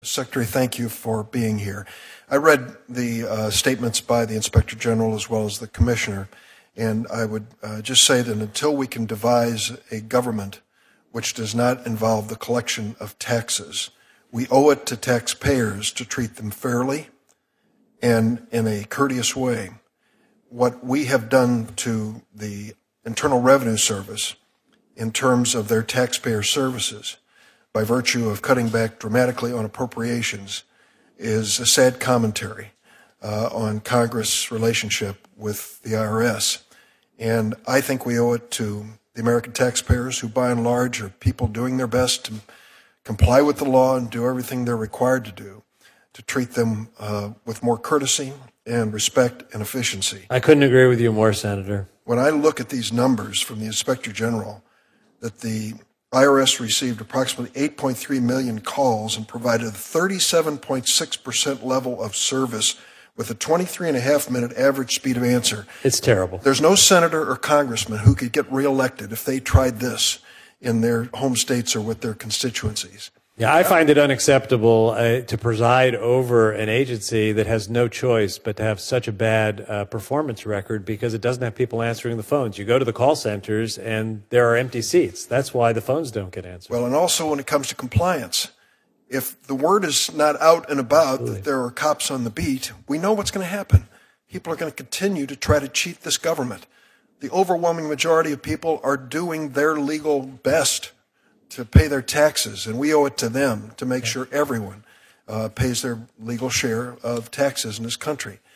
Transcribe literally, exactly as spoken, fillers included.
Secretary, thank you for being here. I read the uh, statements by the Inspector General as well as the Commissioner, and I would uh, just say that until we can devise a government which does not involve the collection of taxes, we owe it to taxpayers to treat them fairly and in a courteous way. What we have done to the Internal Revenue Service in terms of their taxpayer services by virtue of cutting back dramatically on appropriations is a sad commentary uh, on Congress' relationship with the I R S. And I think we owe it to the American taxpayers, who by and large are people doing their best to comply with the law and do everything they're required to do, to treat them uh, with more courtesy and respect and efficiency. I couldn't agree with you more, Senator. When I look at these numbers from the Inspector General, that the I R S received approximately eight point three million calls and provided a thirty-seven point six percent level of service with a twenty-three and a half minute average speed of answer. It's terrible. There's no senator or congressman who could get reelected if they tried this in their home states or with their constituencies. Yeah, I find it unacceptable uh, to preside over an agency that has no choice but to have such a bad uh, performance record because it doesn't have people answering the phones. You go to the call centers and there are empty seats. That's why the phones don't get answered. Well, and also when it comes to compliance, if the word is not out and about Absolutely. That there are cops on the beat, we know what's going to happen. People are going to continue to try to cheat this government. The overwhelming majority of people are doing their legal best to pay their taxes, and we owe it to them to make sure everyone uh, pays their legal share of taxes in this country.